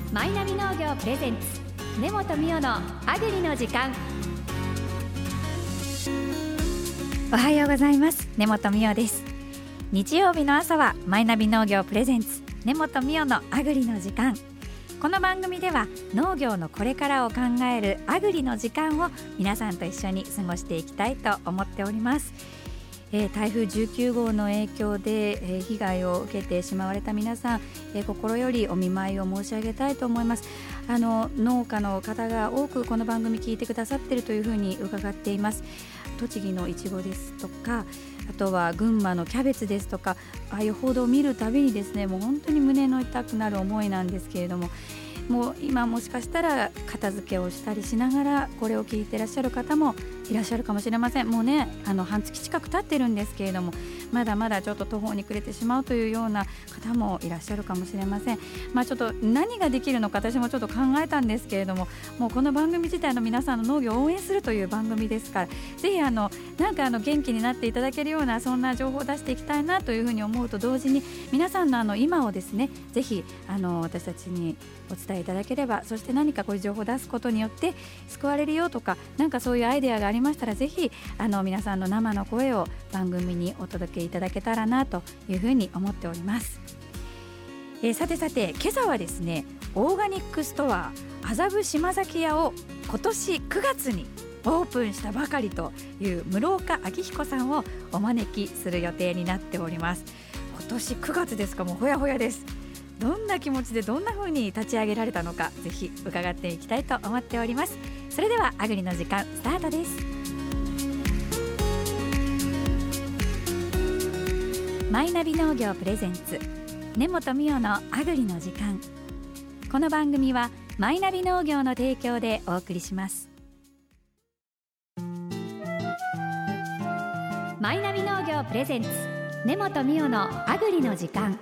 マイナビ農業プレゼンツ根本美代のアグリの時間。おはようございます。根本美代です。日曜日の朝はマイナビ農業プレゼンツ根本美代のアグリの時間。この番組では農業のこれからを考えるアグリの時間を皆さんと一緒に過ごしていきたいと思っております。台風19号の影響で、被害を受けてしまわれた皆さん、心よりお見舞いを申し上げたいと思います。農家の方が多くこの番組聞いてくださっているというふうに伺っています。栃木のいちごですとか、あとは群馬のキャベツですとか、ああいう報道を見るたびにですね、もう本当に胸の痛くなる思いなんですけれども、もう今もしかしたら片付けをしたりしながらこれを聞いていらっしゃる方もいらっしゃるかもしれません。もうね、半月近く経ってるんですけれども、まだまだちょっと途方に暮れてしまうというような方もいらっしゃるかもしれません。ちょっと何ができるのか私もちょっと考えたんですけれども、もうこの番組自体の皆さんの農業を応援するという番組ですから、ぜひなんか元気になっていただけるようなそんな情報を出していきたいなというふうに思うと同時に、皆さんの今をですね、ぜひ私たちにお伝えいただければ、そして何かこういう情報を出すことによって救われるよとか、なんかそういうアイデアがありましたら、ぜひ皆さんの生の声を番組にお届けいただけたらなというふうに思っております。さて今朝はですね、オーガニックストア麻布島崎屋を今年9月にオープンしたばかりという室岡明彦さんをお招きする予定になっております。今年9月ですか、もうほやほやです。どんな気持ちでどんな風に立ち上げられたのか、ぜひ伺っていきたいと思っております。それではアグリの時間スタートです。マイナビ農業プレゼンツ根本美代のアグリの時間。この番組はマイナビ農業の提供でお送りします。マイナビ農業プレゼンツ根本美代のアグリの時間。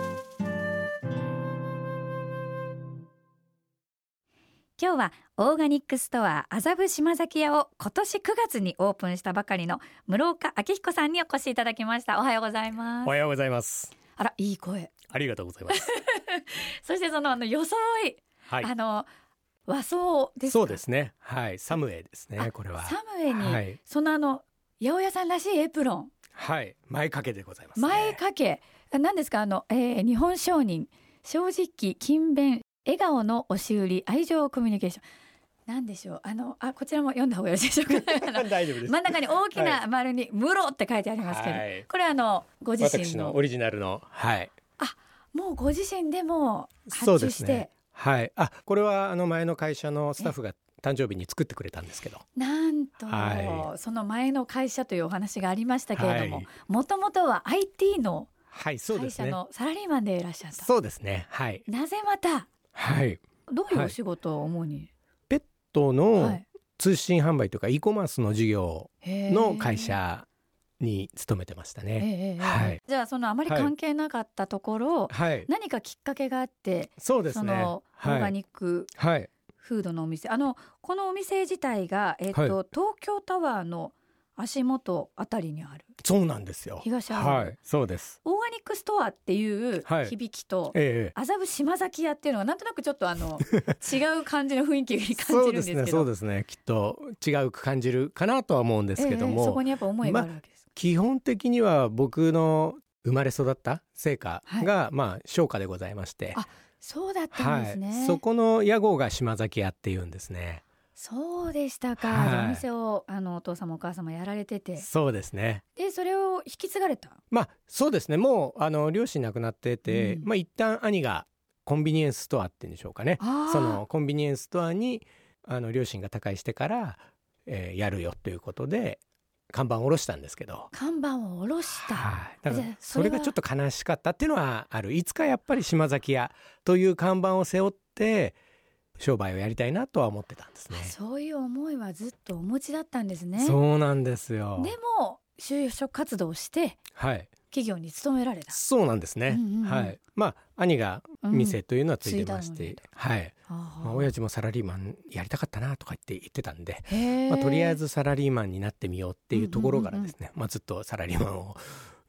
今日はオーガニックストア麻布島崎屋を今年9月にオープンしたばかりの室岡明彦さんにお越しいただきました。おはようございます。 おはようございます。 あら、いい声、 ありがとうございますそしてその装い、 はい、 和装ですか？ そうですね、はい、サムエですね。これはサムエに、 はい、 その八百屋さんらしいエプロン、 はい、前掛けでございますね。 前掛け何ですか？日本商人、正直、勤勉、笑顔の押し売り、愛情コミュニケーション、なんでしょう。こちらも読んだ方がよろしいでしょうか大丈夫です。 真ん中に大きな丸にムロって書いてありますけど、はい、これご自身の私のオリジナルの、はい、 もうご自身でも発注して。そうですね、 はい、これは前の会社のスタッフが誕生日に作ってくれたんですけど、 なんと、はい、その前の会社というお話がありましたけれども、もともとは IT の会社のサラリーマンでいらっしゃった。 そうですね、はい、 なぜまた、 はい、 どういうお仕事を主に？はい、 ペットの通信販売というか e コマースの事業の会社に勤めてましたね。はい、 じゃああまり関係なかったところ、 はい、 何かきっかけがあって、 そうですね、 オーガニックフードのお店、このお店自体が、東京タワーの足元あたりにある。そうなんですよ。東原、 はい、そうです。 オーガニックストアっていう響きと、麻布島崎屋っていうのはなんとなくちょっと違う感じの雰囲気に感じるんですけど。 そうですね、きっと違うく感じるかなとは思うんですけども、 そこにやっぱ思いがあるわけですか？ 基本的には僕の生まれ育った成果が、商家でございまして。 そうだったんですね。 そこの屋号が島崎屋っていうんですね。 そうでしたか。お店をお父様お母様やられてて。 そうですね。 でそれを引き継がれた？ そうですね、もう両親亡くなってて、一旦兄がコンビニエンスストアっていうんでしょうかね、そのコンビニエンスストアに両親が他界してから、やるよということで看板を下ろしたんですけど。 看板を下ろした、 だからそれがちょっと悲しかったっていうのはある。いつかやっぱり島崎屋という看板を背負って商売をやりたいなとは思ってたんですね。 そういう思いはずっとお持ちだったんですね。 そうなんですよ。 でも就職活動をして、企業に勤められた。 そうなんですね、兄が店というのはついてまして、親父もサラリーマンやりたかったなとか言ってたんで、とりあえずサラリーマンになってみようっていうところからですね、ずっとサラリーマンを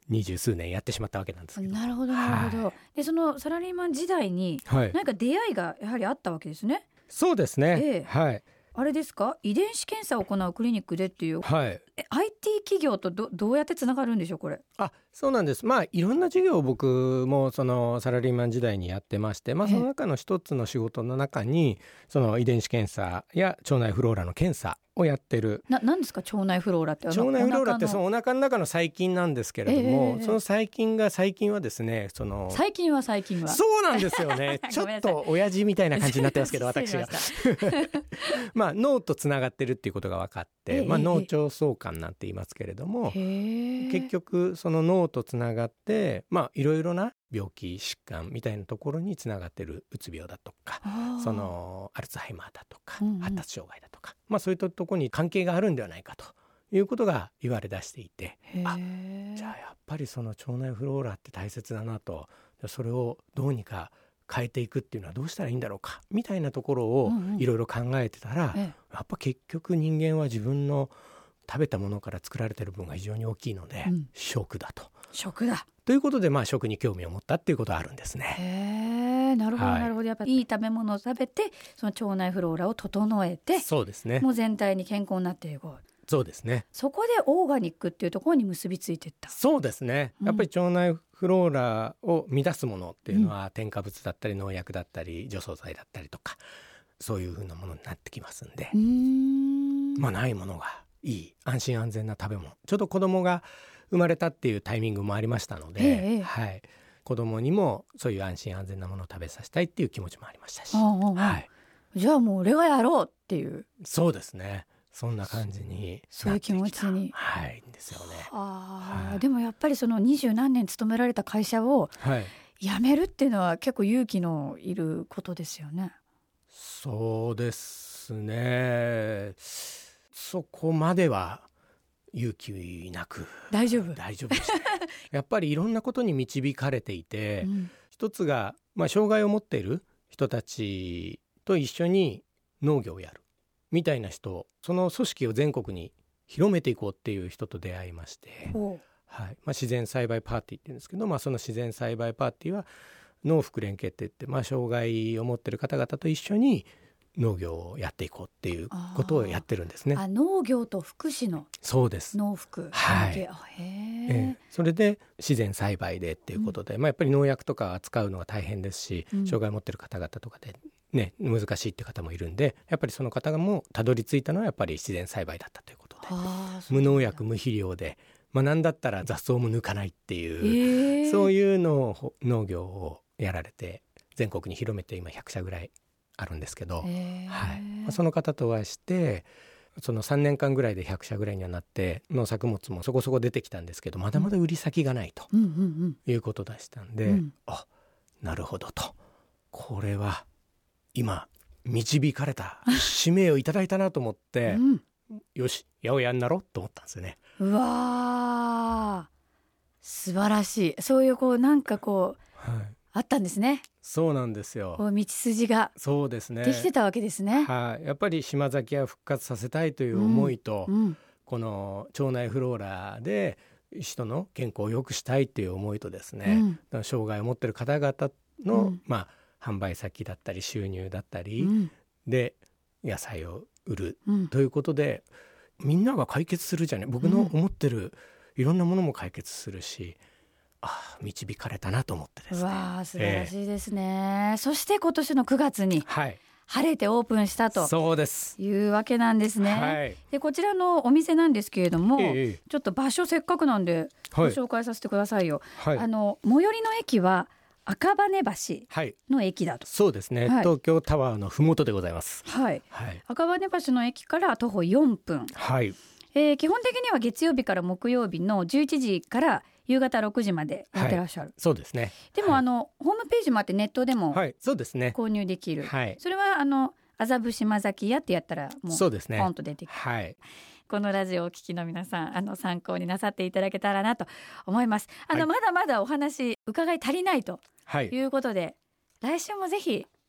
20数年やってしまったわけなんですけど。 なるほどなるほど、はい、でそのサラリーマン時代に何か出会いがやはりあったわけですね。 そうですね、はい。 あれですか、遺伝子検査を行うクリニックでっていう、 はい、 IT 企業とどうやってつながるんでしょうこれ。 そうなんです。いろんな事業を僕もそのサラリーマン時代にやってまして、その中の一つの仕事の中にその遺伝子検査や腸内フローラの検査をやってる。 何ですか腸内フローラって。 腸内フローラってそのお腹の中の細菌なんですけれども、その細菌はですね、 最近はそうなんですよねちょっと親父みたいな感じになってますけど私が脳とつながってるっていうことが分かって、脳腸相関なんて言いますけれども、結局その脳とつながっていろいろな病気疾患みたいなところにつながってるうつ病だとか、そのアルツハイマーだとか、発達障害だとか、そういったところに関係があるんではないかということが言われ出していて、じゃあやっぱりその腸内フローラって大切だなと、それをどうにか変えていくっていうのはどうしたらいいんだろうかみたいなところをいろいろ考えてたら、やっぱ結局人間は自分の食べたものから作られている分が非常に大きいので、食だということで、食に興味を持ったっていうことはあるんですね。 なるほどなるほど、やっぱりいい食べ物を食べてその腸内フローラを整えて、 そうですね、 もう全体に健康になっていこう。 そうですね。 そこでオーガニックっていうところに結びついていった。 そうですね、やっぱり腸内フローラを乱すものっていうのは、添加物だったり農薬だったり除草剤だったりとか、そういう風なものになってきますんで、ないものがいい安心安全な食べ物、ちょうど子供が生まれたっていうタイミングもありましたので、子供にもそういう安心安全なものを食べさせたいっていう気持ちもありましたし、 じゃあもう俺がやろうっていう。 そうですね、そんな感じにそういう気持ちに、 ですよね。 でもやっぱりその20何年勤められた会社を辞めるっていうのは結構勇気のいることですよね。 そうですね、そこまでは勇気なく大丈夫でしたねやっぱりいろんなことに導かれていて、一つが、障害を持っている人たちと一緒に農業をやるみたいな人、その組織を全国に広めていこうっていう人と出会いまして、自然栽培パーティーって言うんですけど、その自然栽培パーティーは農福連携って言って、障害を持っている方々と一緒に農業をやっていこうっていうことをやってるんですね。 農業と福祉のそうです農福、 それで自然栽培でっていうことで、やっぱり農薬とか扱うのが大変ですし、障害を持っている方々とかでね、難しいって方もいるんで、やっぱりその方がもたどり着いたのはやっぱり自然栽培だったということで、無農薬無肥料で、なんだったら雑草も抜かないっていう、そういう農業をやられて全国に広めて今100社ぐらいあるんですけど、その方とお会いして、その3年間ぐらいで100社ぐらいにはなって、農作物もそこそこ出てきたんですけど、まだまだ売り先がないということでしたんで、なるほどと、これは今導かれた使命をいただいたなと思って、よし八百屋になろうと思ったんですよね。 うわー、素晴らしい。そういうなんかあったんですね。 そうなんですよ。 道筋がそうですね、 できてたわけですね。 やっぱり島崎屋復活させたいという思いと、この腸内フローラで人の健康を良くしたいという思いとですね、障害を持っている方々の、販売先だったり収入だったりで野菜を売るということで、みんなが解決するじゃない、僕の思ってるいろんなものも解決するし、導かれたなと思ってですね。 素晴らしいですね。そして今年の9月に晴れてオープンしたというわけなんですね。でこちらのお店なんですけれども、ちょっと場所せっかくなんでご紹介させてくださいよ。最寄りの駅は赤羽橋の駅だと。 そうですね、東京タワーのふもとでございます。 赤羽橋の駅から徒歩4分、基本的には月曜日から木曜日の11時から夕方6時までやってらっしゃる。 そうですね。 でも、ホームページもあってネットでもそうですね、 購入できる。それは麻布島崎屋ってやったらもうポンと出てくる。このラジオをお聞きの皆さん参考になさっていただけたらなと思います。まだまだお話伺い足りないということで、来週もぜひ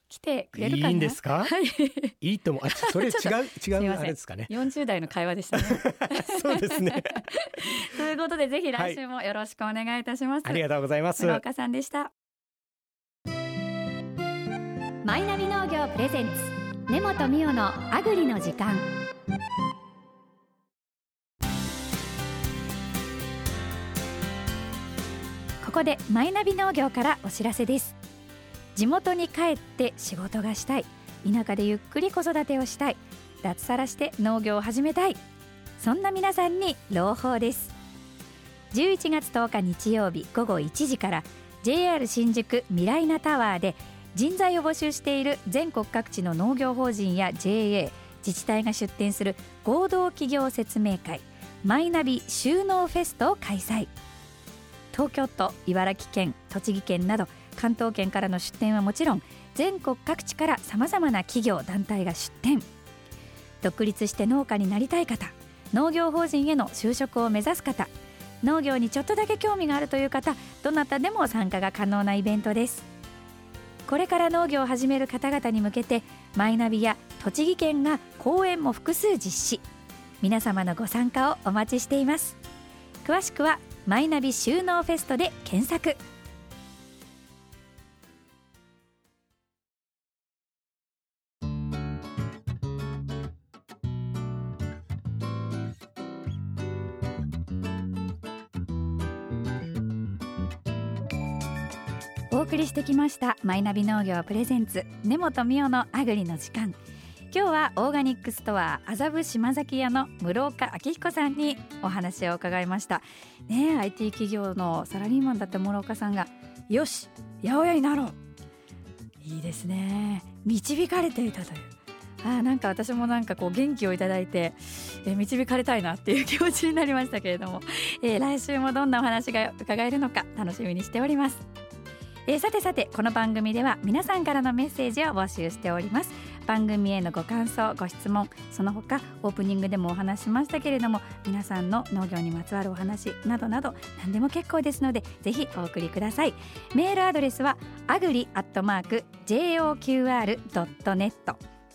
来てくれるかな。 いいんですか？ はいいいと思う。それ違うあれですかね。 40代の会話でしたねそうですねということでぜひ来週もよろしくお願いいたします、 ありがとうございます。 室岡さんでした。マイナビ農業プレゼンツ根本美代のアグリの時間。ここでマイナビ農業からお知らせです。地元に帰って仕事がしたい、田舎でゆっくり子育てをしたい、脱サラして農業を始めたい、そんな皆さんに朗報です。11月10日日曜日午後1時から JR 新宿ミライナタワーで人材を募集している全国各地の農業法人や JA 自治体が出展する合同企業説明会マイナビ就農フェストを開催。東京都、茨城県、栃木県など関東圏からの出展はもちろん、全国各地からさまざまな企業団体が出展。独立して農家になりたい方、農業法人への就職を目指す方、農業にちょっとだけ興味があるという方、どなたでも参加が可能なイベントです。これから農業を始める方々に向けて、マイナビや栃木県が講演も複数実施。皆様のご参加をお待ちしています。詳しくはマイナビ就農フェストで検索。お送りしてきましたマイナビ農業プレゼンツ根本美代のアグリの時間。今日はオーガニックストア麻布島崎屋の室岡明彦さんにお話を伺いましたね。 IT 企業のサラリーマンだった室岡さんがよし八百屋になろう、いいですね。導かれていたという、なんか私もなんかこう元気をいただいて、導かれたいなっていう気持ちになりましたけれども、来週もどんなお話が伺えるのか楽しみにしております。さてこの番組では皆さんからのメッセージを募集しております。番組へのご感想ご質問、その他オープニングでもお話しましたけれども、皆さんの農業にまつわるお話などなど何でも結構ですので、ぜひお送りください。メールアドレスはagri@joqr.net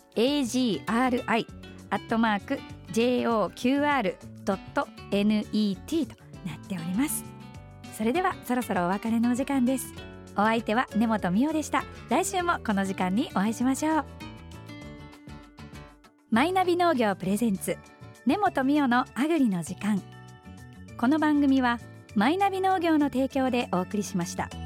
agri@joqr.net となっております。それではそろそろお別れのお時間です。お相手は根本美代でした。来週もこの時間にお会いしましょう。マイナビ農業プレゼンツ根本美代のアグリの時間。この番組はマイナビ農業の提供でお送りしました。